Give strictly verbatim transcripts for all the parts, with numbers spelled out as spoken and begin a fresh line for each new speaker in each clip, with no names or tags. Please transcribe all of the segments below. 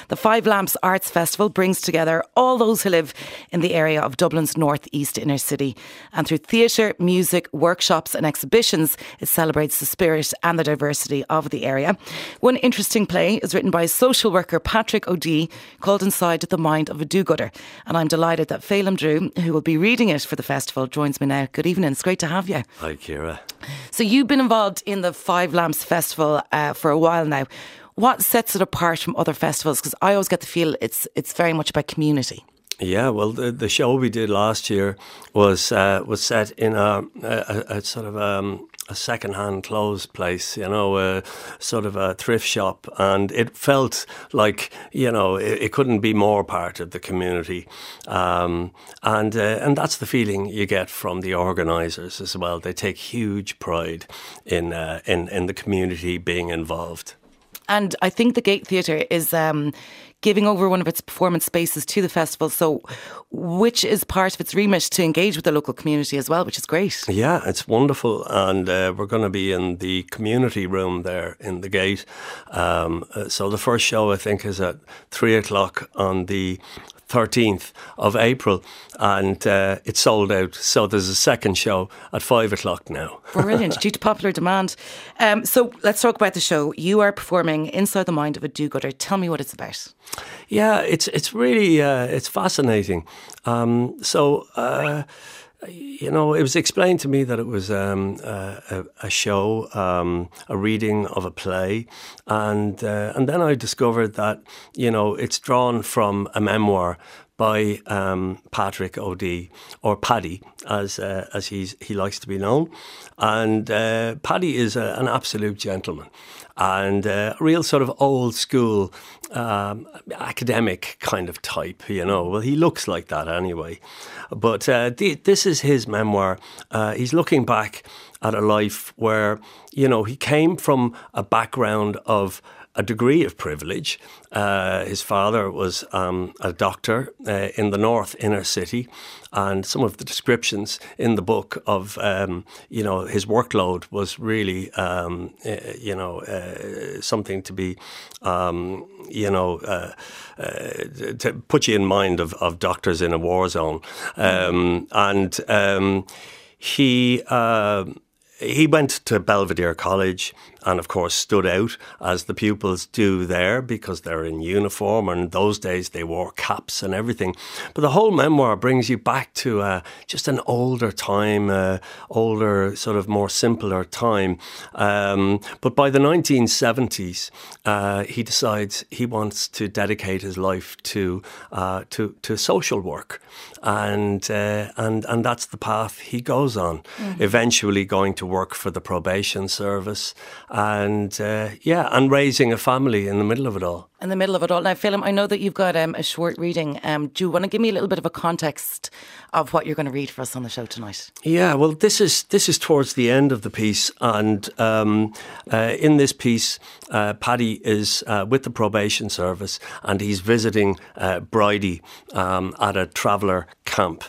The Five Lamps Arts Festival brings together all those who live in the area of Dublin's north-east inner city. And through theatre, music, workshops and exhibitions, it celebrates the spirit and the diversity of the area. One interesting play is written by social worker Patrick O'Dea, called Inside the Mind of a Do-Gooder. And I'm delighted that Phelim Drew, who will be reading it for the festival, joins me now. Good evening, it's great to have you.
Hi, Ciara.
So you've been involved in the Five Lamps Festival uh, for a while now. What sets it apart from other festivals? Because I always get the feel it's it's very much about community.
Yeah, well, the, the show we did last year was uh, was set in a, a, a sort of um, a second-hand clothes place, you know, a, sort of a thrift shop, and it felt like, you know, it, it couldn't be more part of the community, um, and uh, and that's the feeling you get from the organisers as well. They take huge pride in uh, in in the community being involved.
And I think the Gate Theatre is um, giving over one of its performance spaces to the festival, so which is part of its remit to engage with the local community as well, which is great.
Yeah, it's wonderful, and uh, we're going to be in the community room there in the Gate. Um, uh, so the first show, I think, is at three o'clock on the thirteenth of April, and uh, it's sold out. So there's a second show at five o'clock now.
Brilliant, due to popular demand. Um, so let's talk about the show. You are performing Inside the Mind of a Do-Gooder. Tell me what it's about.
Yeah, it's it's really uh, it's fascinating. Um, so. Uh, You know, it was explained to me that it was um, a, a show, um, a reading of a play, and uh, and then I discovered that, you know, it's drawn from a memoir by um, Patrick O'Dea, or Paddy, as uh, as he's he likes to be known, and uh, Paddy is a, an absolute gentleman, and uh, a real sort of old school um, academic kind of type, you know. Well, he looks like that anyway. But uh, th- this is his memoir. Uh, he's looking back at a life where, you know, he came from a background of a degree of privilege. Uh, his father was um, a doctor uh, in the north inner city, and some of the descriptions in the book of, um, you know, his workload was really, um, uh, you know, uh, something to be, um, you know, uh, uh, to put you in mind of, of doctors in a war zone. Um, and um, he... Uh, He went to Belvedere College and, of course, stood out, as the pupils do there, because they're in uniform, and in those days they wore caps and everything. But the whole memoir brings you back to uh, just an older time, uh, older, sort of more simpler time. Um, but by the nineteen seventies, uh, he decides he wants to dedicate his life to uh, to, to social work. And, uh, and, and that's the path he goes on, mm-hmm. Eventually going to work for the probation service, and uh, yeah, and raising a family in the middle of it all.
In the middle of it all. Now, Phelim, I know that you've got um, a short reading. Um, do you want to give me a little bit of a context of what you're going to read for us on the show tonight?
Yeah, well, this is this is towards the end of the piece, and um, uh, in this piece, uh, Paddy is uh, with the probation service, and he's visiting uh, Bridie um, at a traveller camp.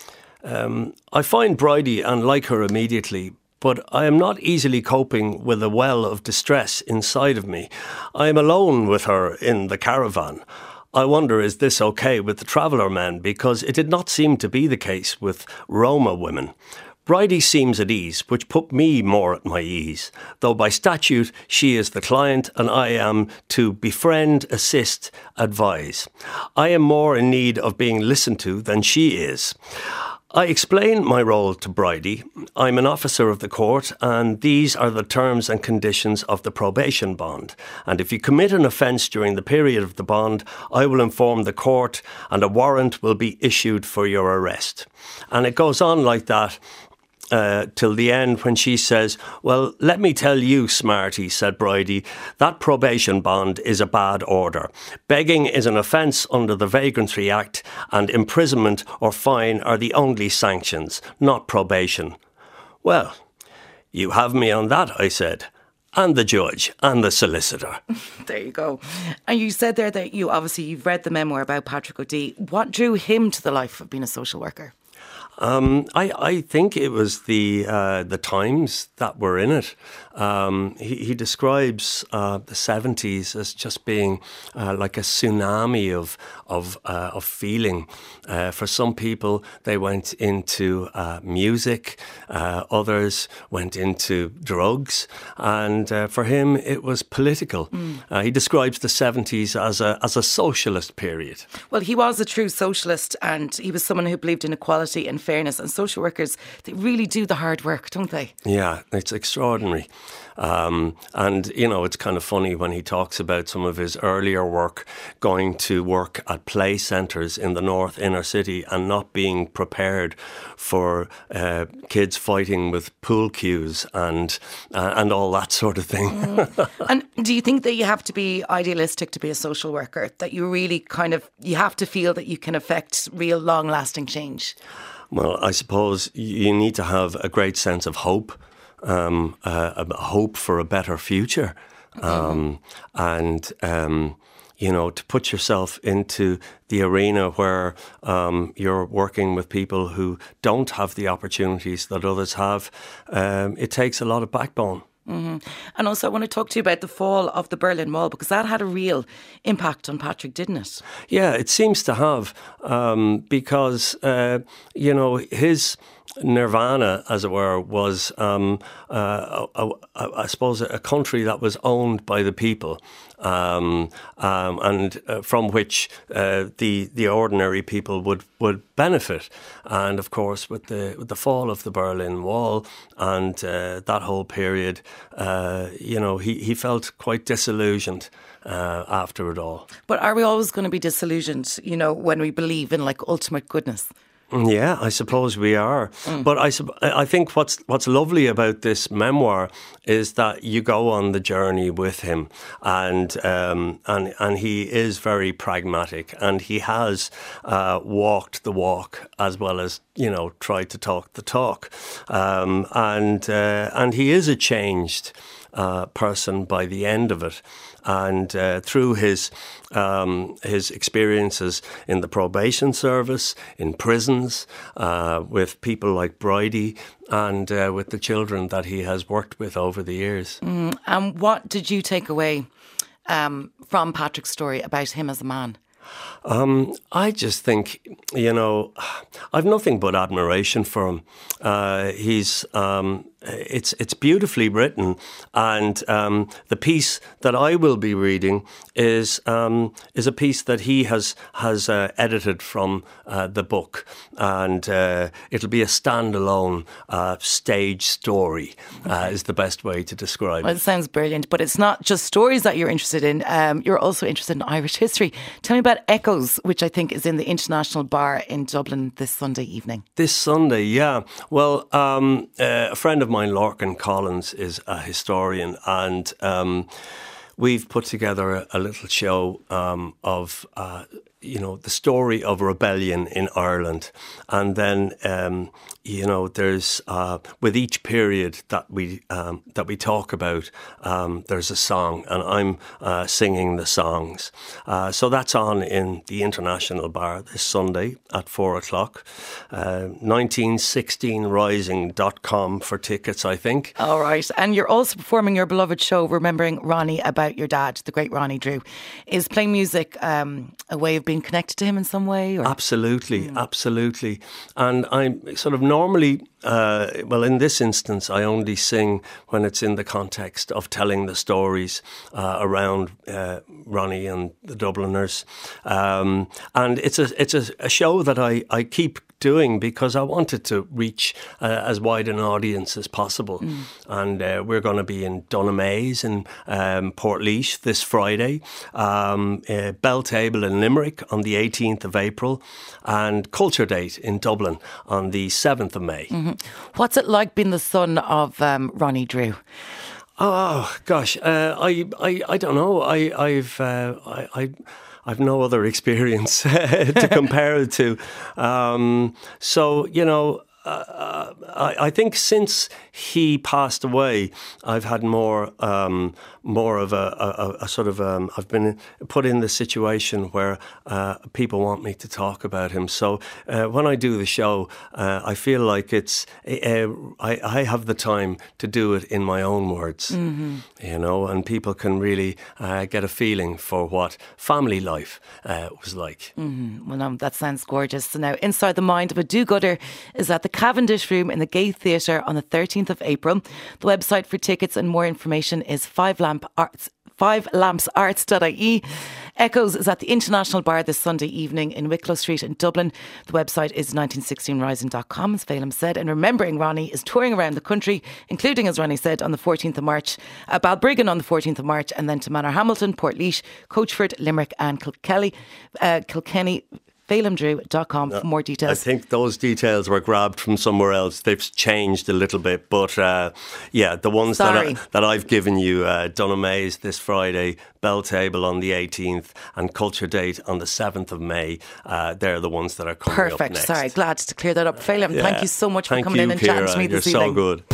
Um, I find Bridie and like her immediately, but I am not easily coping with a well of distress inside of me. I am alone with her in the caravan. I wonder, is this okay with the traveller men? Because it did not seem to be the case with Roma women. Bridie seems at ease, which put me more at my ease, though by statute she is the client and I am to befriend, assist, advise. I am more in need of being listened to than she is. I explain my role to Bridie. I'm an officer of the court, and these are the terms and conditions of the probation bond. And if you commit an offence during the period of the bond, I will inform the court and a warrant will be issued for your arrest. And it goes on like that. Uh, till the end, when she says, well, let me tell you, Smarty, said Bridie, that probation bond is a bad order. Begging is an offence under the Vagrancy Act, and imprisonment or fine are the only sanctions, not probation. Well, you have me on that, I said, and the judge and the solicitor.
There you go. And you said there that you obviously you've read the memoir about Patrick O'Dea. What drew him to the life of being a social worker?
Um, I, I think it was the uh, the times that were in it. Um, he, he describes uh, the seventies as just being uh, like a tsunami of of uh, of feeling. Uh, for some people, they went into uh, music. Uh, others went into drugs, and uh, for him, it was political. Mm. Uh, he describes the seventies as a as a socialist period.
Well, he was a true socialist, and he was someone who believed in equality and fairness. And social workers, they really do the hard work, don't they?
Yeah, it's extraordinary. Um, and, you know, it's kind of funny when he talks about some of his earlier work, going to work at play centres in the north inner city and not being prepared for uh, kids fighting with pool cues and uh, and all that sort of thing.
Mm. And do you think that you have to be idealistic to be a social worker? That you really kind of, you have to feel that you can affect real long-lasting change?
Well, I suppose you need to have a great sense of hope. Um, uh, a hope for a better future, um, mm-hmm. and um, you know, to put yourself into the arena where um, you're working with people who don't have the opportunities that others have. Um, it takes a lot of backbone.
Mm-hmm. And also, I want to talk to you about the fall of the Berlin Wall, because that had a real impact on Patrick, didn't it?
Yeah, it seems to have, um, because uh, you know, his nirvana, as it were, was, um, uh, a, a, I suppose, a country that was owned by the people, um, um, and uh, from which uh, the the ordinary people would, would benefit. And of course, with the with the fall of the Berlin Wall and uh, that whole period, uh, you know, he, he felt quite disillusioned uh, after it all.
But are we always going to be disillusioned, you know, when we believe in like ultimate goodness?
Yeah, I suppose we are. Mm. But I, I think what's what's lovely about this memoir is that you go on the journey with him, and um, and and he is very pragmatic, and he has uh, walked the walk as well as, you know, tried to talk the talk, um, and uh, and he is a changed uh, person by the end of it. And uh, through his um, his experiences in the probation service, in prisons, uh, with people like Bridie, and uh, with the children that he has worked with over the years.
Mm, and what did you take away um, from Patrick's story about him as a man?
Um, I just think, you know, I've nothing but admiration for him. Uh, he's um, it's it's beautifully written, and um, the piece that I will be reading is um, is a piece that he has has uh, edited from uh, the book, and uh, it'll be a standalone uh, stage story. Uh, is the best way to describe
well,
it.
It sounds brilliant, but it's not just stories that you're interested in. Um, you're also interested in Irish history. Tell me about Echoes, which I think is in the International Bar in Dublin this Sunday evening.
This Sunday, yeah. Well, um, uh, a friend of mine, Lorcan Collins, is a historian, and um, we've put together a, a little show um, of, uh, you know, the story of rebellion in Ireland. And then, um, you know, there's, uh, with each period that we um, that we talk about, um, there's a song, and I'm uh, singing the songs. Uh, so that's on in the International Bar this Sunday at four o'clock. Uh, nineteen sixteen rising dot com for tickets, I think.
All right. And you're also performing your beloved show, Remembering Ronnie, about your dad, the great Ronnie Drew. Is playing music um, a way of being connected to him in some way? Or?
Absolutely, mm. absolutely. And I'm sort of normally, uh, well, in this instance, I only sing when it's in the context of telling the stories uh, around uh, Ronnie and the Dubliners. Um, and it's a it's a, a show that I, I keep doing because I wanted to reach uh, as wide an audience as possible. Mm. And uh, we're going to be in Dunamaze in um, Portlaoise this Friday, um, uh, Belltable in Limerick on the eighteenth of April, and Culture Date in Dublin on the seventh of May.
Mm-hmm. What's it like being the son of um, Ronnie Drew?
Oh gosh, uh, I, I I don't know. I I've uh, I. I I've no other experience to compare it to. Um, so, you know, uh, I, I think since he passed away, I've had more um, more of a, a, a sort of um, I've been put in the situation where uh, people want me to talk about him. So uh, when I do the show, uh, I feel like it's uh, I, I have the time to do it in my own words, mm-hmm. you know, and people can really uh, get a feeling for what family life uh, was like.
Mm-hmm. Well, um, that sounds gorgeous. So now, Inside the Mind of a Do-Gooder is at the Cavendish Room in the Gay Theatre on the thirteenth of April. The website for tickets and more information is Five Lamp Arts. five lamps arts dot I E. Echoes is at the International Bar this Sunday evening in Wicklow Street in Dublin. The website is nineteen sixteen rising dot com, as Phelim said. And remembering, Ronnie is touring around the country, including, as Ronnie said, on the fourteenth of March, uh, Balbriggan on the fourteenth of March, and then to Manorhamilton, Portlaoise, Coachford, Limerick and Kilkelly, uh, Kilkenny. Phelim Drew dot com for more details.
I think those details were grabbed from somewhere else. They've changed a little bit, but uh, yeah, the ones that, I, that I've given you, uh, Dunamaze this Friday, Belltable on the eighteenth, and Culture Date on the seventh of May. Uh, they're the ones that are coming
Perfect.
up next.
Sorry, glad to clear that up. Phelim, yeah. Thank you so much
thank
for coming
you,
in and
Ciara.
chatting to me this
You're
evening.
You're so good.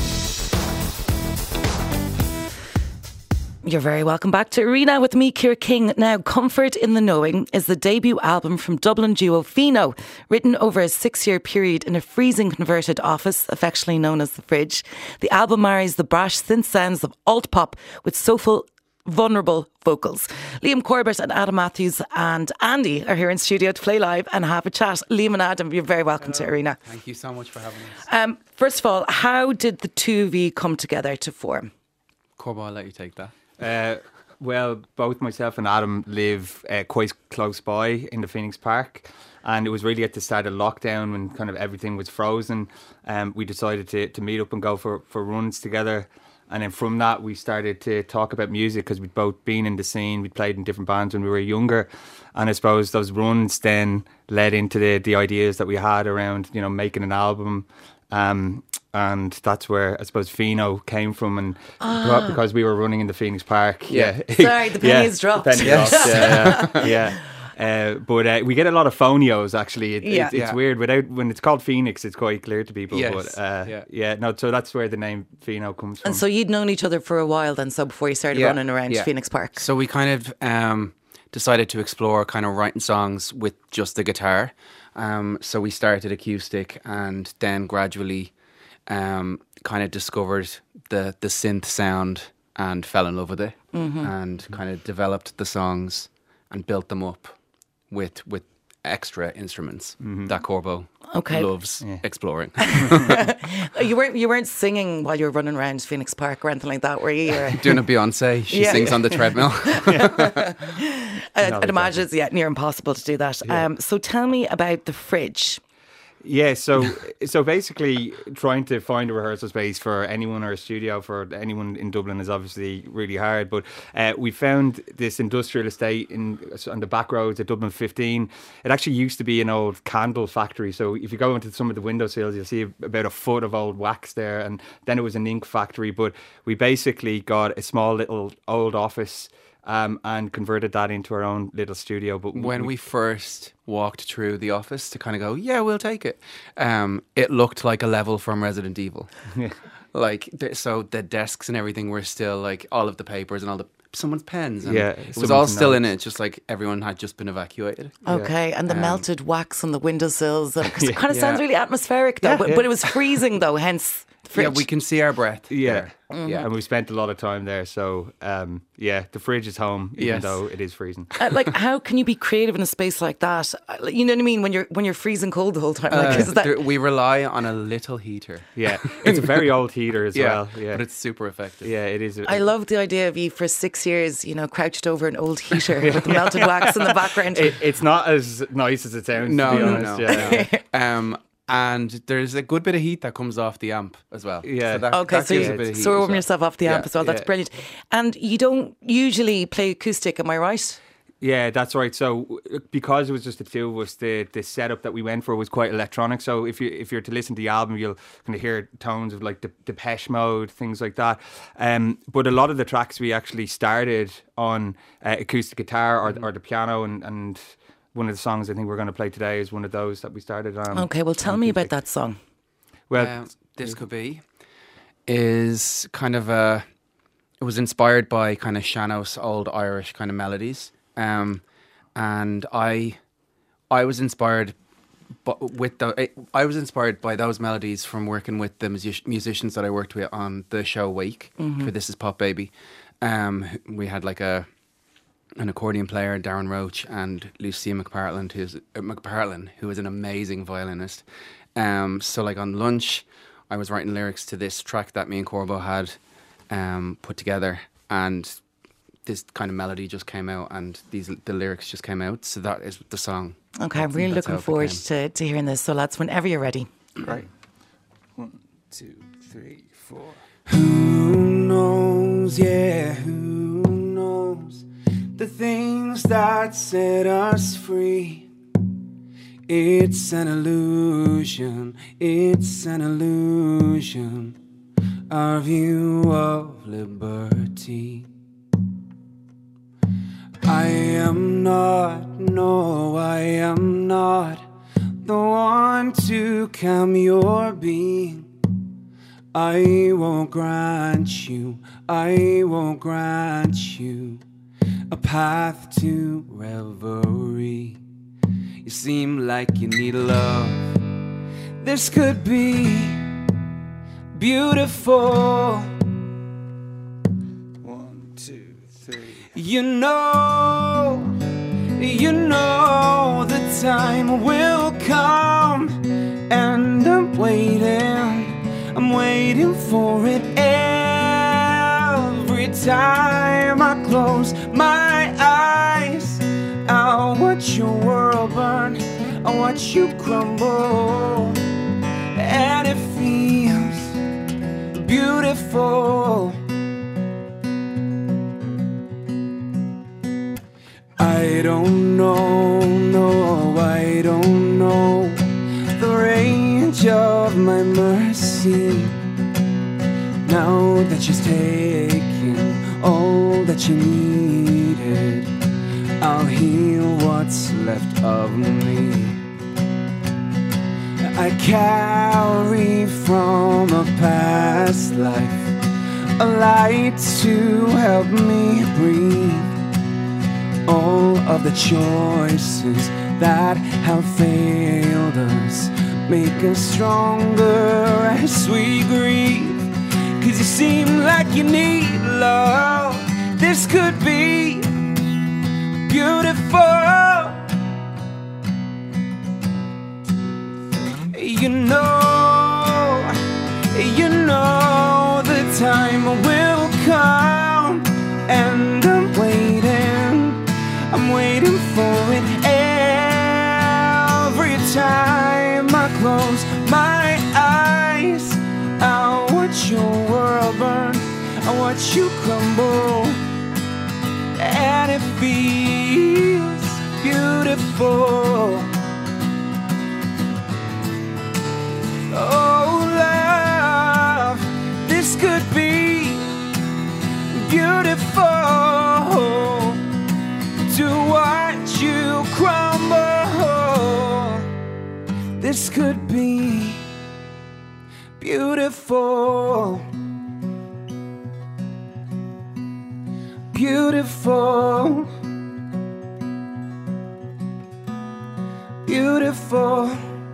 You're very welcome back to Arena with me, Ciara King. Now, Comfort in the Knowing is the debut album from Dublin duo Fino, written over a six-year period in a freezing converted office, affectionately known as the Fridge. The album marries the brash synth sounds of alt-pop with soulful, vulnerable vocals. Liam Corbett and Adam Matthews and Andy are here in studio to play live and have a chat. Liam and Adam, you're very welcome Hello. to Arena.
Thank you so much for having us.
Um, first of all, how did the two of you come together to form?
Corbo, I'll let you take that.
Uh, well, both myself and Adam live uh, quite close by in the Phoenix Park, and it was really at the start of lockdown when kind of everything was frozen. Um, we decided to, to meet up and go for, for runs together, and then from that we started to talk about music because we'd both been in the scene. We'd played in different bands when we were younger, and I suppose those runs then led into the the ideas that we had around, you know, making an album. Um, and that's where I suppose Fino came from, and ah. because we were running in the Phoenix Park.
Yeah, yeah. Sorry, the penny has yeah, dropped.
Penny
yes.
dropped. Yeah, yeah. yeah. Uh, but uh, we get a lot of phonios actually. It,
yeah.
it, it's
yeah.
weird without when it's called Phoenix. It's quite clear to people.
Yes.
But uh, yeah. yeah, no. So that's where the name Fino comes from.
And so you'd known each other for a while then, so before you started
yeah.
running around
yeah.
Phoenix Park.
So we kind of um, decided to explore kind of writing songs with just the guitar. Um, so we started acoustic, and then gradually. Um, kind of discovered the, the synth sound and fell in love with it, mm-hmm. and kind of developed the songs and built them up with with extra instruments mm-hmm. that Corbo
okay.
loves yeah. exploring.
you weren't you weren't singing while you were running around Phoenix Park or anything like that, were you? Or?
Doing a Beyonce, she yeah. sings on the treadmill.
I'd, I'd imagine it's yeah, near impossible to do that. Yeah. Um, so tell me about the Fridge.
Yeah, so so basically trying to find a rehearsal space for anyone or a studio for anyone in Dublin is obviously really hard, but uh, we found this industrial estate in on the back roads at Dublin fifteen. It actually used to be an old candle factory, so if you go into some of the windowsills you'll see about a foot of old wax there, and then it was an ink factory, but we basically got a small little old office Um, and converted that into our own little studio. But
when we, we first walked through the office to kind of go, yeah, we'll take it, um, it looked like a level from Resident Evil. Yeah. Like, so the desks and everything were still like all of the papers and all the someone's pens. And
yeah,
it was all still notes. in it. Just like everyone had just been evacuated.
Okay, yeah. and the um, melted wax on the windowsills. And,
yeah,
it kind of
yeah.
sounds really atmospheric though, yeah, but,
yeah.
but it was freezing though, hence. Fridge.
Yeah, we can see our breath.
Yeah,
mm-hmm.
yeah, and we spent a lot of time there. So, um, yeah, the Fridge is home, even
yes.
though it is freezing.
Uh, like, how can you be creative in a space like that? You know what I mean? When you're when you're freezing cold the whole time. Like,
uh,
is that...
there, we rely on a little heater.
Yeah, it's a very old heater as
yeah,
well. Yeah,
but it's super effective.
Yeah, it is.
I love the idea of you for six years, you know, crouched over an old heater with the melted wax in the background.
It, it's not as nice as it sounds.
No,
to be
no,
honest.
no.
Yeah.
no. um. And there's a good bit of heat that comes off the amp as well.
Yeah.
So that,
okay,
that
so,
gives
you,
a bit of heat
so warm
well.
yourself off the
yeah,
amp as well. That's
yeah.
brilliant. And you don't usually play acoustic, am I right?
Yeah, that's right. So because it was just the two of us, the the setup that we went for was quite electronic. So if you if you're to listen to the album, you'll kind of hear tones of like the Depeche Mode, things like that. Um, but a lot of the tracks we actually started on uh, acoustic guitar or or the piano, and and. One of the songs I think we're going to play today is one of those that we started on.
Okay, well, tell me about that song.
Well,
um, This Could Be is kind of a. It was inspired by kind of Sean-nós old Irish kind of melodies, um, and I, I was inspired, but with the I was inspired by those melodies from working with the music- musicians that I worked with on the show Wake mm-hmm. for This Is Pop Baby. Um, we had like a an accordion player, Darren Roach, and Lucia McPartland, who's uh, McPartland, who is an amazing violinist. Um, so like on lunch, I was writing lyrics to this track that me and Corbo had um, put together, and this kind of melody just came out, and these the lyrics just came out. So that is the song.
Okay, I'm really looking forward to, to hearing this. So lads, whenever you're ready.
Right. One, two, three, four.
Who knows, yeah, who knows the things that set us free? It's an illusion, it's an illusion, our view of liberty. I am not, no, I am not the one to calm your being. I won't grant you, I won't grant you a path to reverie. You seem like you need love. This could be beautiful.
One, two, three.
You know, you know the time will come, and I'm waiting, I'm waiting for it. Every time I close my eyes, I'll watch your world burn, I'll watch you crumble, and it feels beautiful. I don't know, no, I don't know the range of my mercy. Now that she's taken all that she needed, I'll heal what's left of me. I carry from a past life a light to help me breathe. All of the choices that have failed us make us stronger as we grieve. Cause you seem like you need love. This could be beautiful. You know, you know the time will come, and I'm waiting, I'm waiting for it. Every time I close my eyes, I'll watch your world burn, I'll watch you crumble, and it feels beautiful. Oh love, this could be beautiful, to watch you crumble. This could be beautiful, beautiful, beautiful.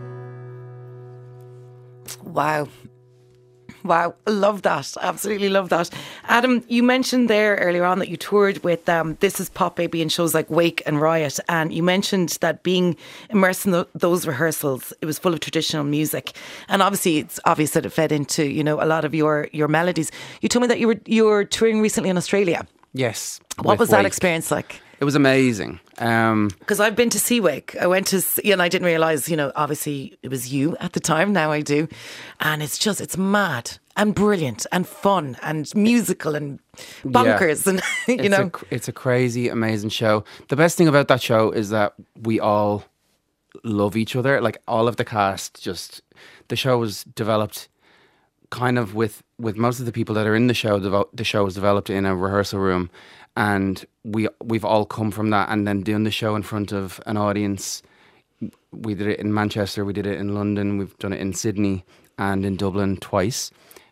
Wow. Wow, love that. Absolutely love that. Adam, you mentioned there earlier on that you toured with um, This Is Pop Baby in shows like Wake and Riot, and you mentioned that being immersed in the, those rehearsals, it was full of traditional music, and obviously it's obvious that it fed into, you know, a lot of your your melodies. You told me that you were you were touring recently in Australia.
Yes.
What was
Wake.
that experience like?
It was amazing. Um,
Because I've been to Sea Wake. I went to see, and I didn't realise, you know, obviously it was you at the time. Now I do. And it's just, it's mad and brilliant and fun and musical and bonkers. Yeah. And, you
it's
know.
A, it's a crazy, amazing show. The best thing about that show is that we all love each other. Like all of the cast, just, the show was developed kind of with, with most of the people that are in the show. Devo- the show was developed in a rehearsal room. And we, we've all come from that, and then doing the show in front of an audience. We did it in Manchester, we did it in London, we've done it in Sydney, and in Dublin twice.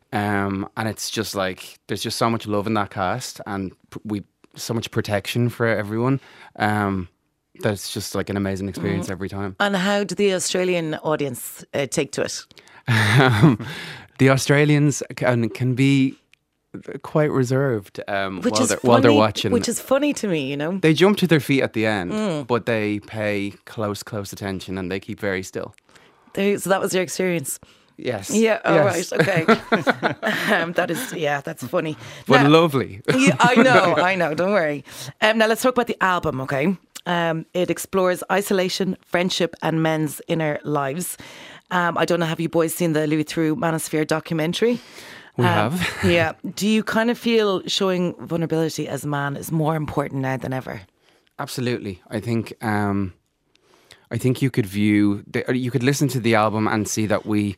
Um, and it's just like, there's just so much love in that cast, and p- we so much protection for everyone. Um, that's just like an amazing experience mm. every time.
And how did the Australian audience uh, take to it?
Um, the Australians can, can be quite reserved um,
which
while,
is
they're,
funny,
while they're watching.
Which is funny to me, you know.
They jump to their feet at the end,
mm.
but they pay close, close attention, and they keep very still.
They, so that was your experience?
Yes.
Yeah, oh,
yes.
right, okay. um, that is, yeah, that's funny.
But
now,
lovely.
yeah, I know, I know, don't worry. Um, now let's talk about the album, okay? Um, it explores isolation, friendship and men's inner lives. Um, I don't know, have you boys seen the Louis Theroux Manosphere documentary?
We
um,
have.
Yeah. Do you kind of feel showing vulnerability as a man is more important now than ever?
Absolutely. I think um, I think you could view, the, you could listen to the album and see that we,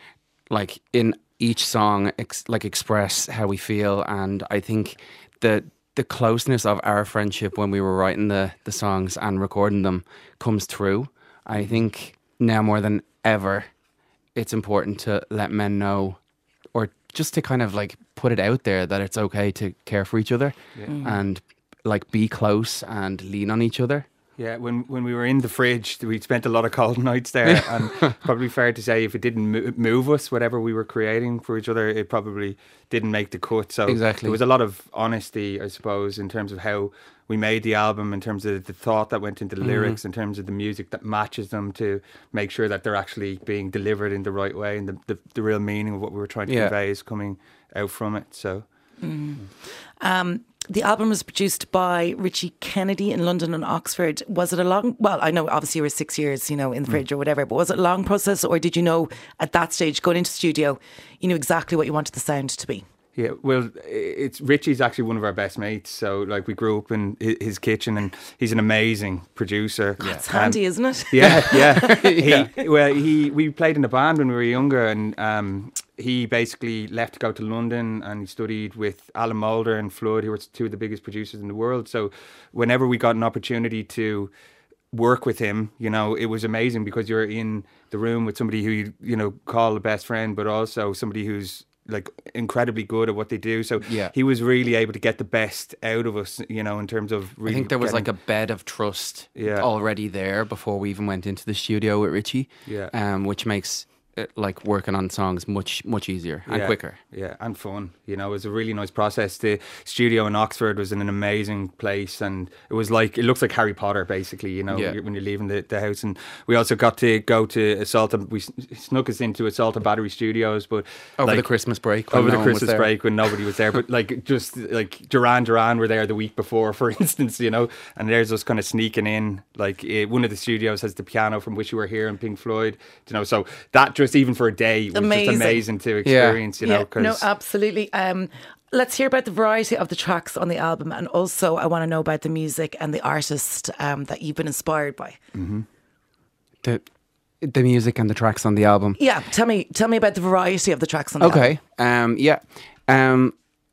like in each song, ex, like express how we feel. And I think the the closeness of our friendship when we were writing the, the songs and recording them comes through. I think now more than ever, it's important to let men know, or just to kind of like put it out there that it's okay to care for each other yeah. mm. and like be close and lean on each other.
Yeah, when when we were in the fridge, we spent a lot of cold nights there, and probably fair to say if it didn't move us, whatever we were creating for each other, it probably didn't make the cut. So
exactly.
there was a lot of honesty, I suppose, in terms of how we made the album, in terms of the thought that went into the mm-hmm. lyrics, in terms of the music that matches them, to make sure that they're actually being delivered in the right way, and the, the, the real meaning of what we were trying to yeah. convey is coming out from it. So,
mm. um. The album was produced by Richie Kennedy in London and Oxford. Was it a long, well, I know obviously you were six years, you know, in the fridge mm. or whatever, but was it a long process, or did you know at that stage, going into studio, you knew exactly what you wanted the sound to be?
Yeah, well, it's Richie's actually one of our best mates. So, like, we grew up in his kitchen, and he's an amazing producer.
That's yeah. handy, um, isn't it?
Yeah, yeah. yeah. He, well, he we played in a band when we were younger, and um, he basically left to go to London, and he studied with Alan Moulder and Flood, who were two of the biggest producers in the world. So, whenever we got an opportunity to work with him, you know, it was amazing, because you're in the room with somebody who you, you know, call a best friend, but also somebody who's like incredibly good at what they do. So
yeah.
he was really able to get the best out of us, you know, in terms of really
I think there was
getting,
like a bed of trust
yeah.
already there before we even went into the studio with Richie,
yeah.
um, which makes it, like working on songs much much easier and
yeah.
quicker.
Yeah, and fun. You know, it was a really nice process. The studio in Oxford was in an amazing place, and it was like, it looks like Harry Potter basically, you know,
yeah.
when you're leaving the, the house. And we also got to go to Assault, we snuck us into Assault and Battery Studios, but
over
like,
the Christmas break
over
no
the Christmas break when nobody was there, but like just like Duran Duran were there the week before, for instance, you know, and there's us kind of sneaking in. Like uh, one of the studios has the piano from Wish You Were Here and Pink Floyd, you know, so that just even for a day was
amazing.
just amazing to experience,
yeah.
you know.
Yeah,
cause
no, absolutely. Um, let's hear about the variety of the tracks on the album, and also I want to know about the music and the artist um, that you've been inspired by.
Mm-hmm.
The the music and the tracks on the album.
Yeah, tell me, tell me about the variety of the tracks on the
okay.
album.
Okay, um, yeah. Um,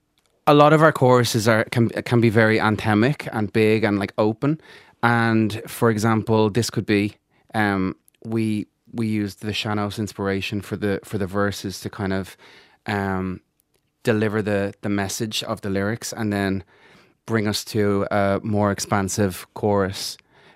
a lot of our choruses are can can be very anthemic and big and like open. And for example, this could be um, we. we used the Shanos inspiration for the for the verses to kind of um, deliver the the message of the lyrics, and then bring us to a more expansive chorus,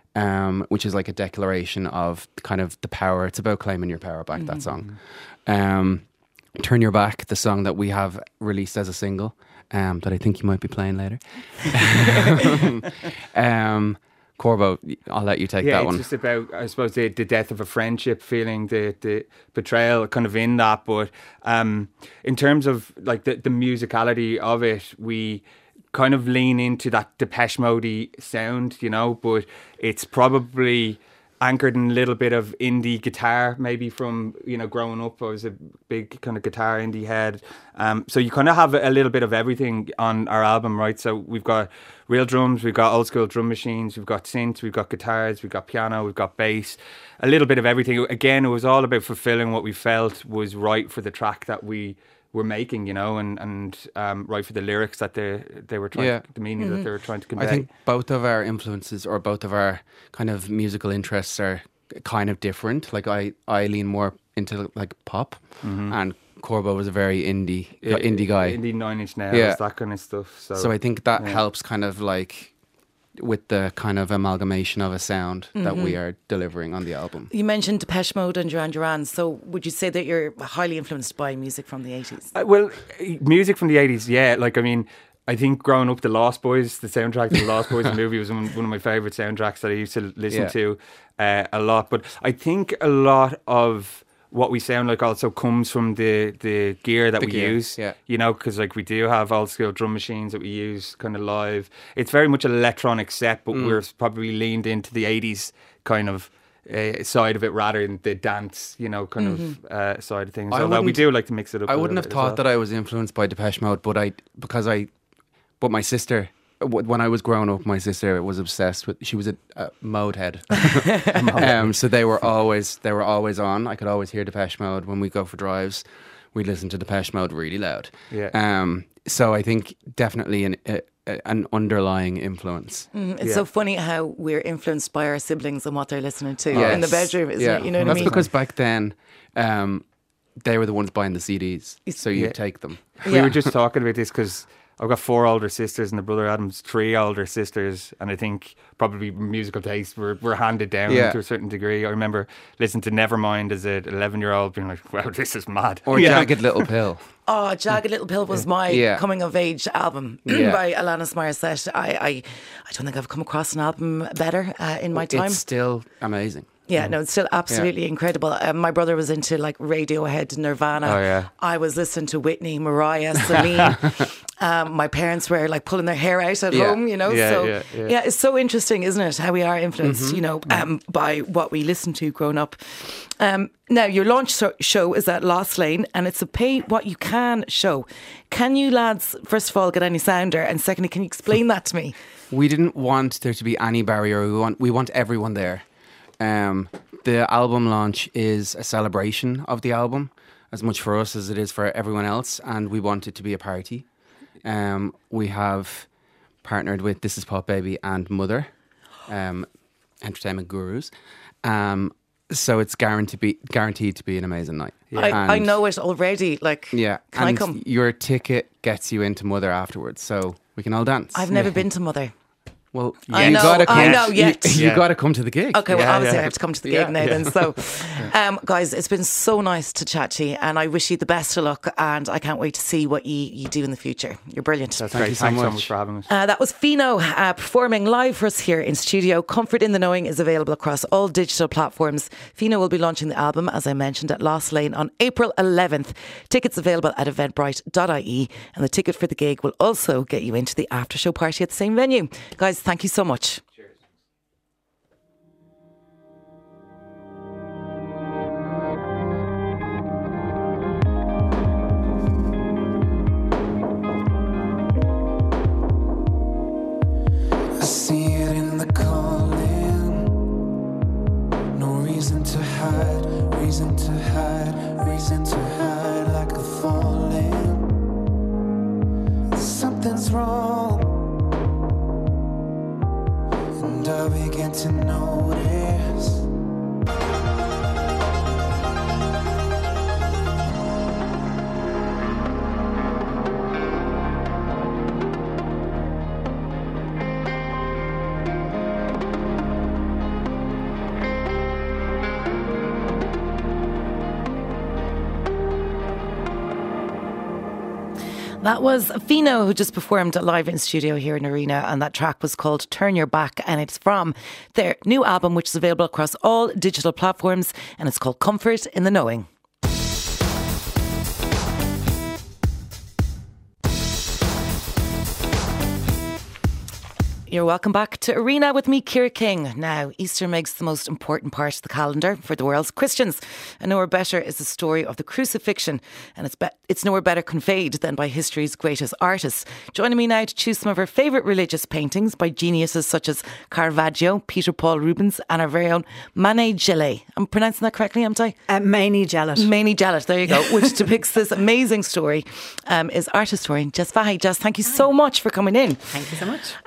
um, which is like a declaration of kind of the power. It's about claiming your power back, mm-hmm. that song. Um, Turn Your Back, the song that we have released as a single, um, that I think you might be playing later. um, Corbo, I'll let you take
yeah,
that one.
Yeah, it's just about, I suppose, the, the death of a friendship, feeling the, the betrayal kind of in that. But um, in terms of like the, the musicality of it, we kind of lean into that Depeche Mode sound, you know, but it's probably anchored in a little bit of indie guitar, maybe from, you know, growing up. I was a big kind of guitar indie head. Um, so you kind of have a little bit of everything on our album, right? So we've got real drums, we've got old school drum machines, we've got synths, we've got guitars, we've got piano, we've got bass, a little bit of everything. Again, it was all about fulfilling what we felt was right for the track that we were making, you know, and and um, right for the lyrics that they they were trying,
yeah.
to, the meaning mm-hmm. that they were trying to convey.
I think both of our influences, or both of our kind of musical interests, are kind of different. Like I, I lean more into like pop, mm-hmm. and Corbo was a very indie
yeah,
indie guy,
indie Nine Inch Nails,
yeah.
that kind of stuff. So,
so I think that
yeah.
helps kind of like with the kind of amalgamation of a sound mm-hmm. that we are delivering on the album.
You mentioned Depeche Mode and Duran Duran, so would you say that you're highly influenced by music from the eighties?
Uh, well, music from the eighties, yeah. Like, I mean, I think growing up, The Lost Boys, the soundtrack to The Lost Boys movie was one, one of my favourite soundtracks that I used to listen
yeah.
to uh, a lot. But I think a lot of what we sound like also comes from the, the gear that
the
we
gear,
use,
yeah.
you know, because like we do have old school drum machines that we use kind of live. It's very much an electronic set, but mm. we're probably leaned into the eighties kind of uh, side of it rather than the dance, you know, kind
mm-hmm.
of uh, side of things.
I
Although we do like to mix it up.
I wouldn't have thought
well.
that I was influenced by Depeche Mode, but I because I, but my sister. When I was growing up, my sister was obsessed with. She was a, a Mode head, um, so they were always they were always on. I could always hear Depeche Mode when we go for drives. We listen to Depeche Mode really loud.
Yeah.
Um. So I think definitely an a, an underlying influence.
Mm, it's
yeah.
so funny how we're influenced by our siblings and what they're listening to
yes.
in the bedroom, isn't
yeah.
it? You know what
That's
I mean?
because back then, um, they were the ones buying the C Ds, so you
yeah.
take them.
We
yeah.
were just talking about this because I've got four older sisters and the brother Adam's three older sisters, and I think probably musical tastes were, were handed down
yeah.
to a certain degree. I remember listening to Nevermind as an eleven year old being like, wow, this is mad.
Or
yeah.
Jagged Little Pill.
Oh, Jagged Little Pill was my
yeah.
coming of age album
yeah.
by Alanis Morissette. I, I, I don't think I've come across an album better uh, in my time.
It's still amazing.
Yeah, no, it's still absolutely
yeah.
incredible. Um, my brother was into like Radiohead, Nirvana.
Oh, yeah.
I was listening to Whitney, Mariah, Celine. um, my parents were like pulling their hair out at
yeah.
home, you know.
Yeah,
so
yeah, yeah.
yeah, it's so interesting, isn't it? How we are influenced,
Mm-hmm.
you know, um, by what we listen to growing up. Um, now, your launch so- show is at Lost Lane, and it's a pay what you can show. Can you lads, first of all, get any sounder, and secondly, can you explain that to me?
We didn't want there to be any barrier. We want we want everyone there. Um, the album launch is a celebration of the album, as much for us as it is for everyone else, and we want it to be a party. Um, we have partnered with This Is Pop Baby and Mother, um, entertainment gurus. Um, so it's guaranteed to be guaranteed to be an amazing night.
Yeah. I, I know it already. Like,
yeah,
can
and
I come?
Your ticket gets you into Mother afterwards, so we can all dance.
I've never been to Mother.
Well,
I
you
know,
gotta come.
I know, yet.
You, you
Yeah.
got to come to the gig.
Okay, well,
Yeah,
obviously
yeah.
I have to come to the
Yeah,
gig now
yeah.
then. So, um, guys, it's been so nice to chat to you, and I wish you the best of luck, and I can't wait to see what you, you do in the future. You're brilliant.
That's
Thank
great.
you so
Thanks so
much.
much for having us.
Uh, that was Fino uh, performing live for us here in studio. Comfort in the Knowing is available across all digital platforms. Fino will be launching the album, as I mentioned, at Lost Lane on April eleventh. Tickets available at eventbrite dot I E, and the ticket for the gig will also get you into the after show party at the same venue. Guys, thank you so much.
I see it in the calling. No reason to hide, reason to hide, reason to hide like a falling. Something's wrong, and I begin to notice.
That was Fino, who just performed live in studio here in Arena, and that track was called Turn Your Back, and it's from their new album, which is available across all digital platforms, and it's called Comfort in the Knowing. You're welcome back to Arena with me, Ciara King. Now, Easter makes the most important part of the calendar for the world's Christians. And nowhere better is the story of the crucifixion. And it's be- it's nowhere better conveyed than by history's greatest artists. Joining me now to choose some of her favourite religious paintings by geniuses such as Caravaggio, Peter Paul Rubens, and our very own Manet Gillet. I'm pronouncing that correctly, am I?
Uh, Maine Jallet.
Maine Jallet, there you go, which depicts this amazing story, um, is art historian Jess Fahey. Jess, thank you so much for coming in.
Thank you so much.
Um, so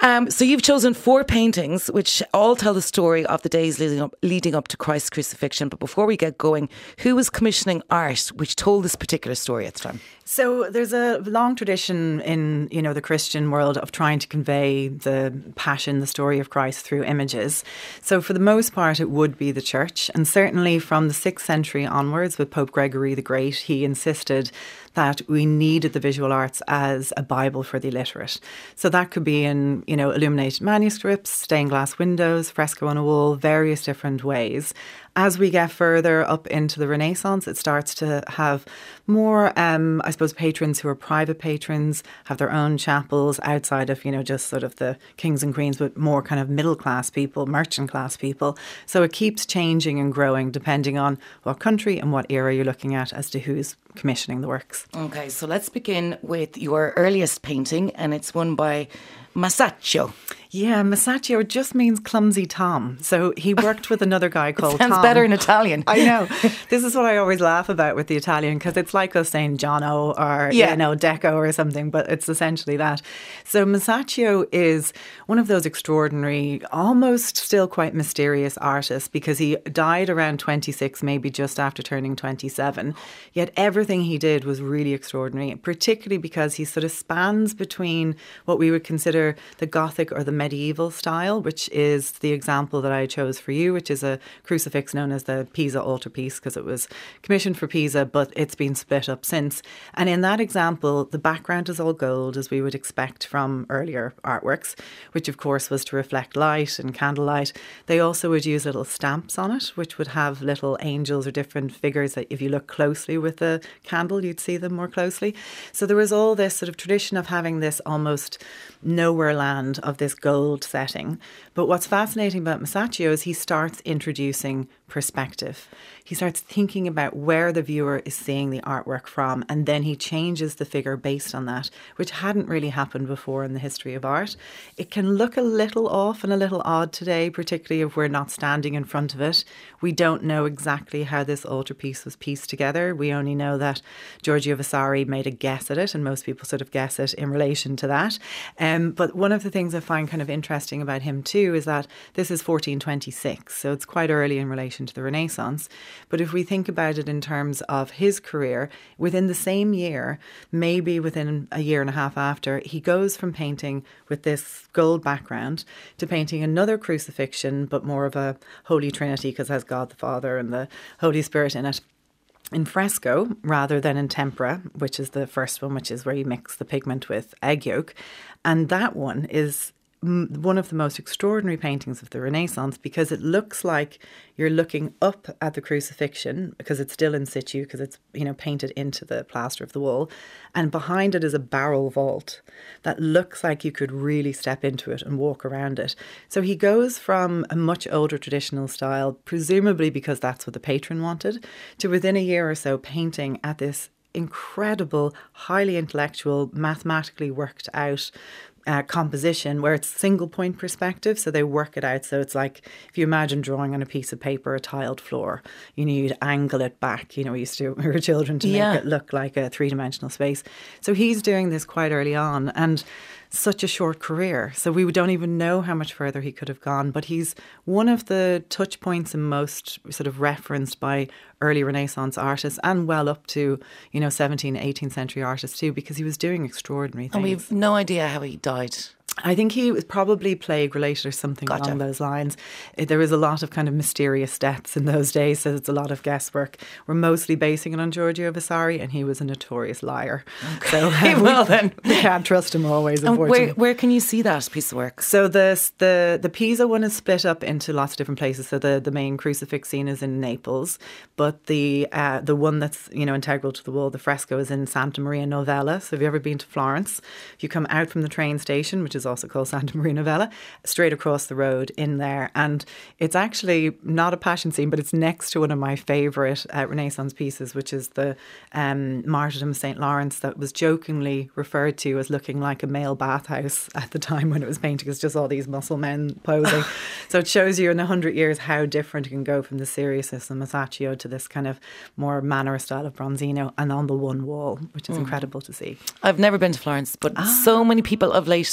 you've chosen four paintings which all tell the story of the days leading up, leading up to Christ's crucifixion. But before we get going, who was commissioning art which told this particular story at the time?
So there's a long tradition in, you know, the Christian world of trying to convey the passion, the story of Christ through images. So for the most part, it would be the church. And certainly from the sixth century onwards with Pope Gregory the Great, he insisted that we needed the visual arts as a Bible for the illiterate. So that could be in, you know, illuminated manuscripts, stained glass windows, fresco on a wall, various different ways. As we get further up into the Renaissance, it starts to have more, um, I suppose, patrons who are private patrons, have their own chapels outside of, you know, just sort of the kings and queens, but more kind of middle class people, merchant class people. So it keeps changing and growing depending on what country and what era you're looking at as to who's commissioning the works.
Okay, so let's begin with your earliest painting, and it's one by Masaccio.
Yeah, Masaccio just means clumsy Tom. So he worked with another guy called
Sounds
Tom.
better in Italian.
I know. This is what I always laugh about with the Italian, because it's like us saying Jono or,
yeah.
you know, Deco or something, but it's essentially that. So Masaccio is one of those extraordinary, almost still quite mysterious artists, because he died around twenty-six, maybe just after turning twenty-seven. Yet everything he did was really extraordinary, particularly because he sort of spans between what we would consider the Gothic or the medieval style, which is the example that I chose for you, which is a crucifix known as the Pisa altarpiece, because it was commissioned for Pisa, but it's been split up since. And in that example, the background is all gold, as we would expect from earlier artworks, which of course was to reflect light and candlelight. They also would use little stamps on it, which would have little angels or different figures that if you look closely with the candle, you'd see them more closely. So there was all this sort of tradition of having this almost nowhere land of this gold setting. But what's fascinating about Masaccio is he starts introducing perspective. He starts thinking about where the viewer is seeing the artwork from, and then he changes the figure based on that, which hadn't really happened before in the history of art. It can look a little off and a little odd today, particularly if we're not standing in front of it. We don't know exactly how this altarpiece was pieced together. We only know that Giorgio Vasari made a guess at it, and most people sort of guess it in relation to that. Um, but one of the things I find kind of interesting about him too is that this is fourteen twenty-six, so it's quite early in relation to the Renaissance. But if we think about it in terms of his career, within the same year, maybe within a year and a half after, he goes from painting with this gold background to painting another crucifixion, but more of a Holy Trinity, because it has God the Father and the Holy Spirit in it, in fresco rather than in tempera, which is the first one, which is where you mix the pigment with egg yolk. And that one is one of the most extraordinary paintings of the Renaissance, because it looks like you're looking up at the crucifixion, because it's still in situ, because it's, you know, painted into the plaster of the wall, and behind it is a barrel vault that looks like you could really step into it and walk around it. So he goes from a much older traditional style, presumably because that's what the patron wanted, to within a year or so painting at this incredible, highly intellectual, mathematically worked out Uh, composition where it's single point perspective. So they work it out. So it's like if you imagine drawing on a piece of paper a tiled floor, you know, you'd angle it back. You know, we used to when we were children to
yeah.
make it look like a three dimensional space. So he's doing this quite early on, and such a short career. So we don't even know how much further he could have gone. But he's one of the touch points and most sort of referenced by early Renaissance artists, and well up to, you know, seventeenth, eighteenth century artists too, because he was doing extraordinary things.
And we've no idea how he died.
I think he was probably plague related or something gotcha. along those lines. There was a lot of kind of mysterious deaths in those days, so it's a lot of guesswork. We're mostly basing it on Giorgio Vasari, and he was a notorious liar. Okay. So um, well then, we can't trust him always.
And where, where can you see that piece of work?
So the the the Pisa one is split up into lots of different places. So the, the main crucifix scene is in Naples, but the uh, the one that's, you know, integral to the wall, the fresco, is in Santa Maria Novella. So have you ever been to Florence? If you come out from the train station, which is also called Santa Maria Novella, straight across the road in there. And it's actually not a passion scene, but it's next to one of my favourite uh, Renaissance pieces, which is the um, Martyrdom of Saint Lawrence, that was jokingly referred to as looking like a male bathhouse at the time when it was painted. It's just all these muscle men posing. So it shows you in a hundred years how different it can go from the seriousness of Masaccio to this kind of more mannerist style of Bronzino, and on the one wall, which is mm. incredible to see.
I've never been to Florence, but ah. so many people of late have told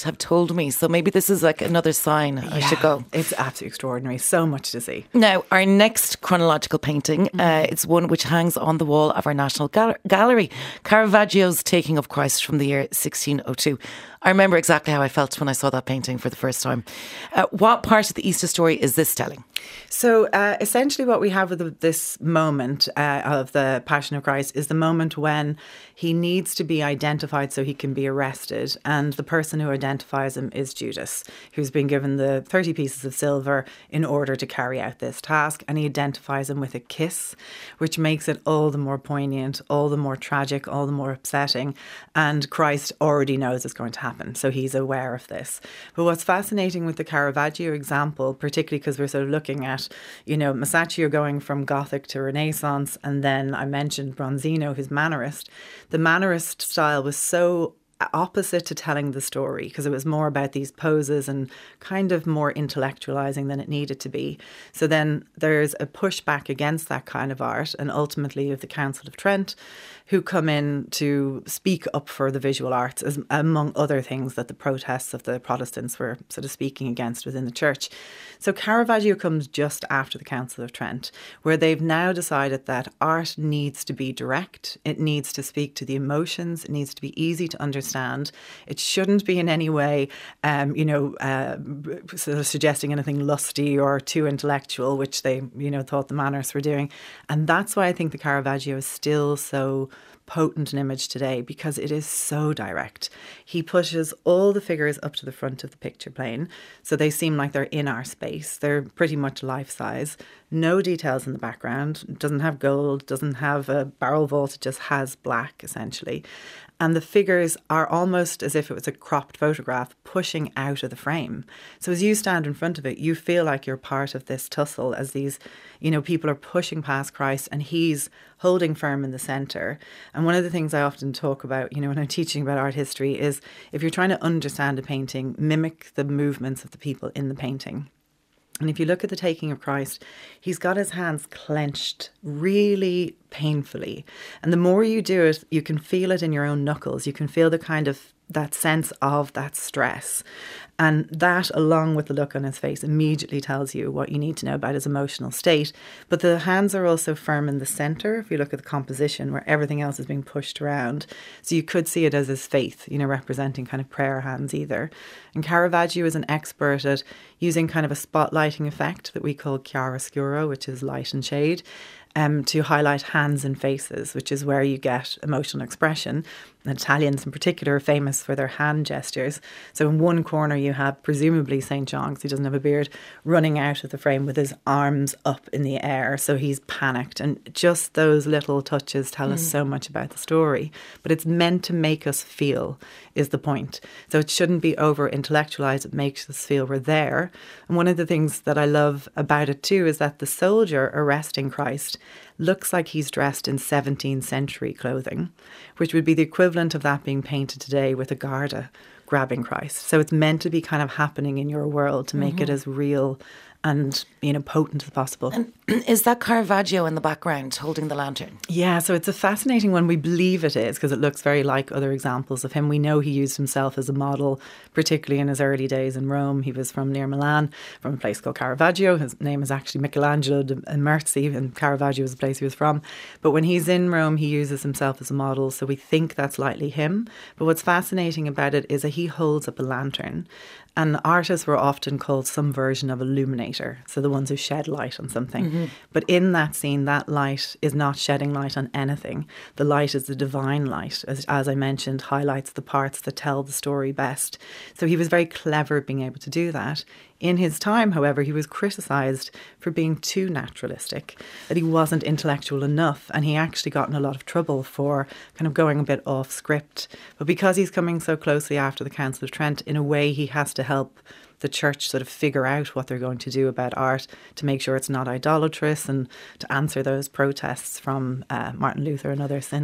told me. So maybe this is like another sign I should go.
It's absolutely extraordinary. So much to see.
Now, our next chronological painting, uh, it's one which hangs on the wall of our National Gal- Gallery, Caravaggio's Taking of Christ from the year sixteen oh two. I remember exactly how I felt when I saw that painting for the first time. Uh, what part of the Easter story is this telling?
So uh, essentially what we have with the, this moment uh, of the Passion of Christ is the moment when he needs to be identified so he can be arrested. And the person who identifies him is Judas, who's been given the thirty pieces of silver in order to carry out this task. And he identifies him with a kiss, which makes it all the more poignant, all the more tragic, all the more upsetting. And Christ already knows it's going to happen. So he's aware of this. But what's fascinating with the Caravaggio example, particularly because we're sort of looking at, you know, Masaccio going from Gothic to Renaissance, and then I mentioned Bronzino, who's Mannerist. The Mannerist style was so opposite to telling the story because it was more about these poses and kind of more intellectualizing than it needed to be. So then there's a pushback against that kind of art, and ultimately of the Council of Trent, who come in to speak up for the visual arts, as among other things that the protests of the Protestants were sort of speaking against within the church. So Caravaggio comes just after the Council of Trent, where they've now decided that art needs to be direct, it needs to speak to the emotions, it needs to be easy to understand. It shouldn't be in any way, um, you know, uh, sort of suggesting anything lusty or too intellectual, which they, you know, thought the Mannerists were doing. And that's why I think the Caravaggio is still so potent an image today, because it is so direct. He pushes all the figures up to the front of the picture plane, so they seem like they're in our space. They're pretty much life size. No details in the background. It doesn't have gold, doesn't have a barrel vault, it just has black essentially. And the figures are almost as if it was a cropped photograph pushing out of the frame. So as you stand in front of it, you feel like you're part of this tussle as these, you know, people are pushing past Christ and he's holding firm in the centre. And one of the things I often talk about, you know, when I'm teaching about art history is if you're trying to understand a painting, mimic the movements of the people in the painting. And if you look at the Taking of Christ, he's got his hands clenched really painfully. And the more you do it, you can feel it in your own knuckles. You can feel the kind of that sense of that stress. And that, along with the look on his face, immediately tells you what you need to know about his emotional state. But the hands are also firm in the centre, if you look at the composition, where everything else is being pushed around. So you could see it as his faith, you know, representing kind of prayer hands either. And Caravaggio is an expert at using kind of a spotlighting effect that we call chiaroscuro, which is light and shade, um, to highlight hands and faces, which is where you get emotional expression. And Italians in particular are famous for their hand gestures. So in one corner you have presumably Saint John, because he doesn't have a beard, running out of the frame with his arms up in the air. So he's panicked. And just those little touches tell mm. us so much about the story. But it's meant to make us feel, is the point. So it shouldn't be over intellectualized. It makes us feel we're there. And one of the things that I love about it too is that the soldier arresting Christ looks like he's dressed in seventeenth century clothing, which would be the equivalent of that being painted today with a Garda grabbing Christ. So it's meant to be kind of happening in your world to make mm-hmm. it as real and, you know, potent as possible.
And is that Caravaggio in the background holding the lantern?
Yeah, so it's a fascinating one. We believe it is because it looks very like other examples of him. We know he used himself as a model, particularly in his early days in Rome. He was from near Milan, from a place called Caravaggio. His name is actually Michelangelo de Merzi, and Caravaggio is the place he was from. But when he's in Rome, he uses himself as a model, so we think that's likely him. But what's fascinating about it is that he holds up a lantern. And artists were often called some version of illuminator, so the ones who shed light on something. Mm-hmm. But in that scene, that light is not shedding light on anything. The light is the divine light, as, as I mentioned, highlights the parts that tell the story best. So he was very clever at being able to do that. In his time, however, he was criticised for being too naturalistic, that he wasn't intellectual enough, and he actually got in a lot of trouble for kind of going a bit off script. But because he's coming so closely after the Council of Trent, in a way he has to help the church sort of figure out what they're going to do about art to make sure it's not idolatrous and to answer those protests from uh, Martin Luther and others since.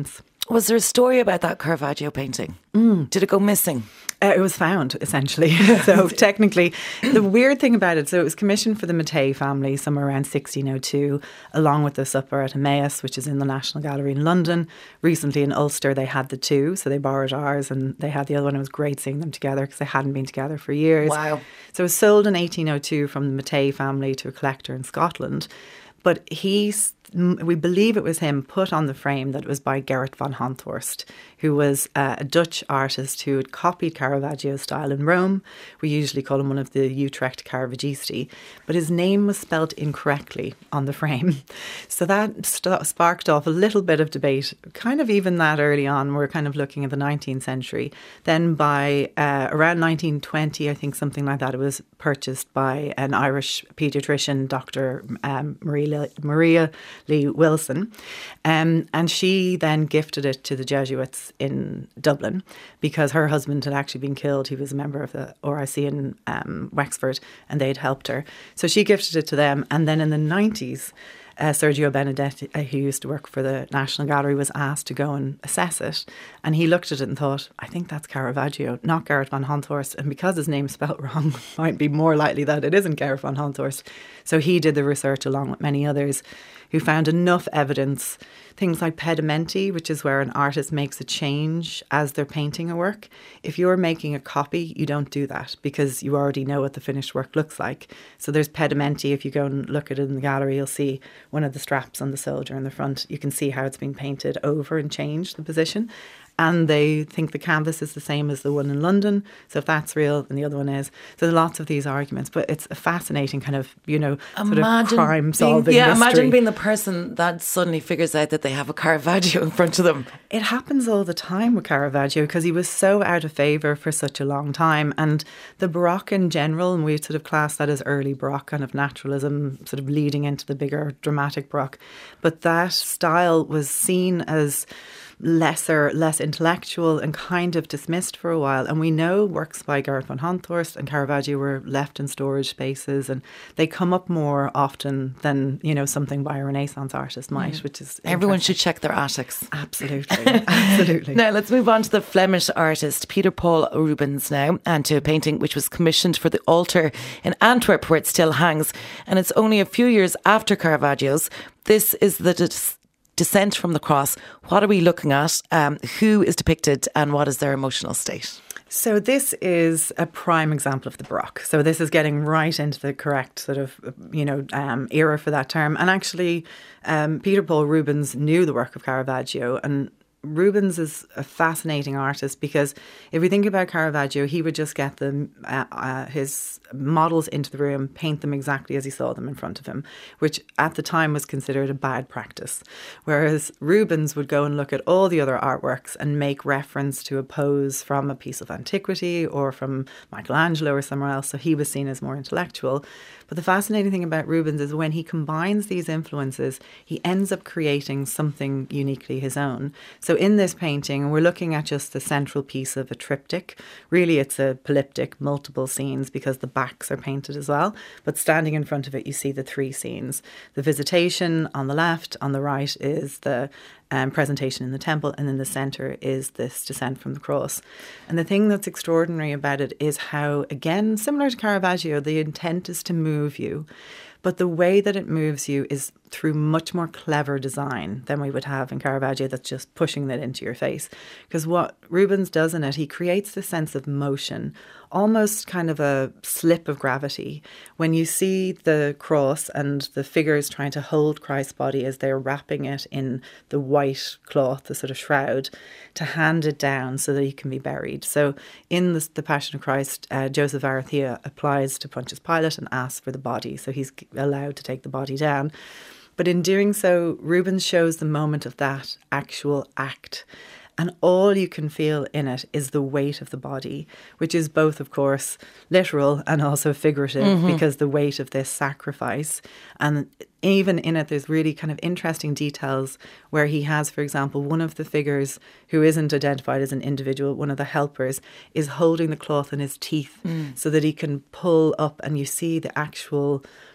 Was there a story about that Caravaggio painting? Mm. Did it go missing?
Uh, it was found, essentially. So technically, the weird thing about it, so it was commissioned for the Mattei family somewhere around sixteen oh two, along with the Supper at Emmaus, which is in the National Gallery in London. Recently in Ulster, they had the two, so they borrowed ours and they had the other one. It was great seeing them together because they hadn't been together for years.
Wow.
So it was sold in eighteen oh two from the Mattei family to a collector in Scotland. But he's, we believe it was him, put on the frame that it was by Gerrit van Honthorst, who was uh, a Dutch artist who had copied Caravaggio's style in Rome. We usually call him one of the Utrecht Caravaggisti. But his name was spelt incorrectly on the frame. So that st- sparked off a little bit of debate, kind of even that early on. We're kind of looking at the nineteenth century. Then by uh, around nineteen twenty, I think something like that, it was purchased by an Irish paediatrician, Doctor Um, Maria, Maria Lee Wilson. Um, and she then gifted it to the Jesuits in Dublin because her husband had actually been killed. He was a member of the R I C in um, Wexford and they'd helped her. So she gifted it to them. And then in the nineties, Uh, Sergio Benedetti, uh, who used to work for the National Gallery, was asked to go and assess it. And he looked at it and thought, I think that's Caravaggio, not Gerrit van Honthorst. And because his name's spelt wrong, it might be more likely that it isn't Gerrit van Honthorst. So he did the research along with many others who found enough evidence, things like pedimenti, which is where an artist makes a change as they're painting a work. If you're making a copy, you don't do that because you already know what the finished work looks like. So there's pedimenti. If you go and look at it in the gallery, you'll see one of the straps on the soldier in the front. You can see how it's been painted over and changed the position. And they think the canvas is the same as the one in London. So if that's real, then the other one is. So there are lots of these arguments. But it's a fascinating kind of, you know, sort
imagine
of crime-solving
Yeah,
mystery.
imagine being the person that suddenly figures out that they have a Caravaggio in front of them.
It happens all the time with Caravaggio because he was so out of favour for such a long time. And the Baroque in general, and we sort of class that as early Baroque, kind of naturalism, sort of leading into the bigger dramatic Baroque. But that style was seen as lesser, less intellectual and kind of dismissed for a while. And we know works by Gerrit van Honthorst and Caravaggio were left in storage spaces and they come up more often than, you know, something by a Renaissance artist might, mm. which is
Everyone should check their attics.
Absolutely. Absolutely.
Now let's move on to the Flemish artist Peter Paul Rubens now, and to a painting which was commissioned for the altar in Antwerp where it still hangs. And it's only a few years after Caravaggio's. This is the dis- Descent from the Cross. What are we looking at? Um, who is depicted and what is their emotional state?
So this is a prime example of the Baroque. So this is getting right into the correct sort of, you know, um, era for that term. And actually, um, Peter Paul Rubens knew the work of Caravaggio, and Rubens is a fascinating artist because if we think about Caravaggio, he would just get the, uh, uh, his models into the room, paint them exactly as he saw them in front of him, which at the time was considered a bad practice. Whereas Rubens would go and look at all the other artworks and make reference to a pose from a piece of antiquity or from Michelangelo or somewhere else. So he was seen as more intellectual. But the fascinating thing about Rubens is when he combines these influences, he ends up creating something uniquely his own. So in this painting, we're looking at just the central piece of a triptych. Really, it's a polyptych, multiple scenes, because the backs are painted as well. But standing in front of it, you see the three scenes. The Visitation on the left, on the right is the Um, presentation in the temple, and in the centre is this Descent from the Cross. And the thing that's extraordinary about it is how, again, similar to Caravaggio, the intent is to move you, but the way that it moves you is through much more clever design than we would have in Caravaggio that's just pushing that into your face. Because what Rubens does in it, he creates this sense of motion, almost kind of a slip of gravity. When you see the cross and the figures trying to hold Christ's body as they're wrapping it in the white cloth, the sort of shroud, to hand it down so that he can be buried. So in the, the Passion of Christ, uh, Joseph Arimathea applies to Pontius Pilate and asks for the body. So he's allowed to take the body down. But in doing so, Rubens shows the moment of that actual act. And all you can feel in it is the weight of the body, which is both, of course, literal and also figurative, mm-hmm. because the weight of this sacrifice. And even in it, there's really kind of interesting details where he has, for example, one of the figures who isn't identified as an individual, one of the helpers, is holding the cloth in his teeth mm. so that he can pull up, and you see the actual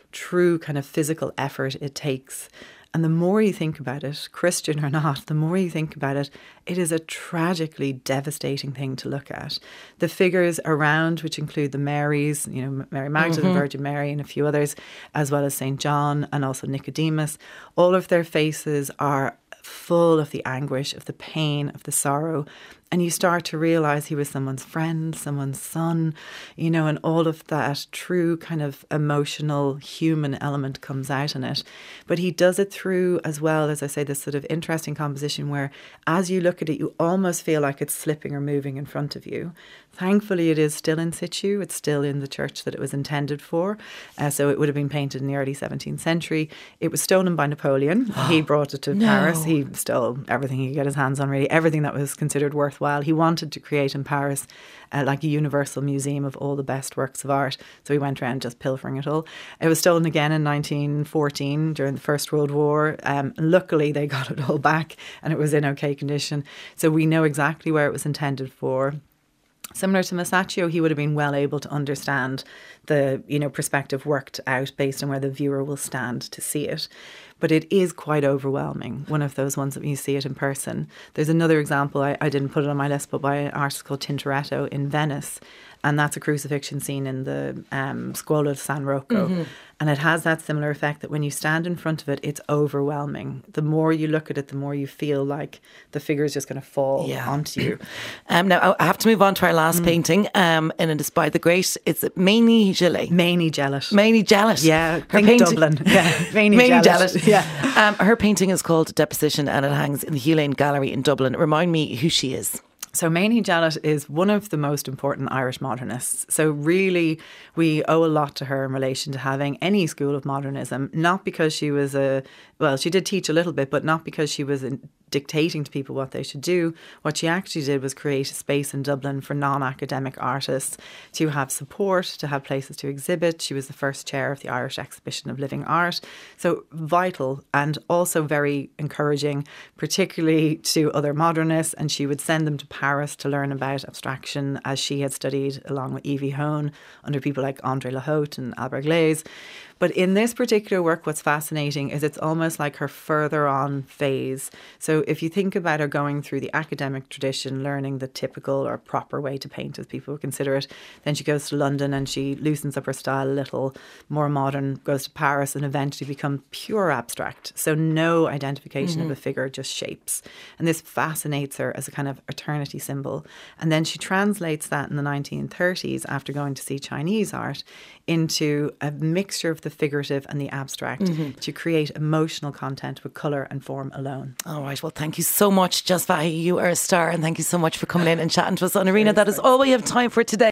true kind of physical effort it takes. And the more you think about it, Christian or not, the more you think about it, it is a tragically devastating thing to look at. The figures around, which include the Marys, you know, Mary Magdalene, mm-hmm. Virgin Mary, and a few others, as well as Saint John and also Nicodemus, all of their faces are full of the anguish, of the pain, of the sorrow. And you start to realise he was someone's friend, someone's son, you know, and all of that true kind of emotional human element comes out in it. But he does it through, as well, as I say, this sort of interesting composition where as you look at it, you almost feel like it's slipping or moving in front of you. Thankfully, it is still in situ. It's still in the church that it was intended for. Uh, so it would have been painted in the early seventeenth century. It was stolen by Napoleon. He brought it to
No.
Paris. He stole everything he could get his hands on, really, everything that was considered worthwhile. He wanted to create in Paris uh, like a universal museum of all the best works of art. So he went around just pilfering it all. It was stolen again in nineteen fourteen during the First World War. Um, luckily, they got it all back and it was in okay condition. So we know exactly where it was intended for. Similar to Masaccio, he would have been well able to understand the, you know, perspective worked out based on where the viewer will stand to see it. But it is quite overwhelming, one of those ones that when you see it in person. There's another example, I, I didn't put it on my list, but by an artist called Tintoretto in Venice. And that's a crucifixion scene in the um, Scuola di San Rocco. Mm-hmm. And it has that similar effect that when you stand in front of it, it's overwhelming. The more you look at it, the more you feel like the figure is just going to fall yeah. onto you.
Um, now, I have to move on to our last mm. painting, um, and it is by the great, it's Maini Gillett.
Maini Gillett.
Maini Gillett.
Yeah,
her
think
painting,
Dublin. Yeah, Maini
Maini
Gillett.
Gillett.
Yeah.
Um, her painting is called Deposition and it hangs in the Hugh Lane Gallery in Dublin. Remind me who she is.
So Maini Gillett is one of the most important Irish modernists. So really, we owe a lot to her in relation to having any school of modernism, not because she was a, well, she did teach a little bit, but not because she was in, dictating to people what they should do. What she actually did was create a space in Dublin for non-academic artists to have support, to have places to exhibit. She was the first chair of the Irish Exhibition of Living Art. So vital and also very encouraging, particularly to other modernists. And she would send them to Paris to learn about abstraction, as she had studied along with Evie Hone under people like André Le Hote and Albert Glaze. But in this particular work, what's fascinating is it's almost like her further on phase. So if you think about her going through the academic tradition, learning the typical or proper way to paint, as people would consider it, then she goes to London and she loosens up her style a little, more modern, goes to Paris and eventually becomes pure abstract. So no identification mm-hmm. of a figure, just shapes. And this fascinates her as a kind of eternity symbol. And then she translates that in the nineteen thirties, after going to see Chinese art, into a mixture of the figurative and the abstract mm-hmm. to create emotional content with colour and form alone.
All right, well, thank you so much, Jess Fahy. You are a star, and thank you so much for coming in and chatting to us on Arena. That is all we have time for today.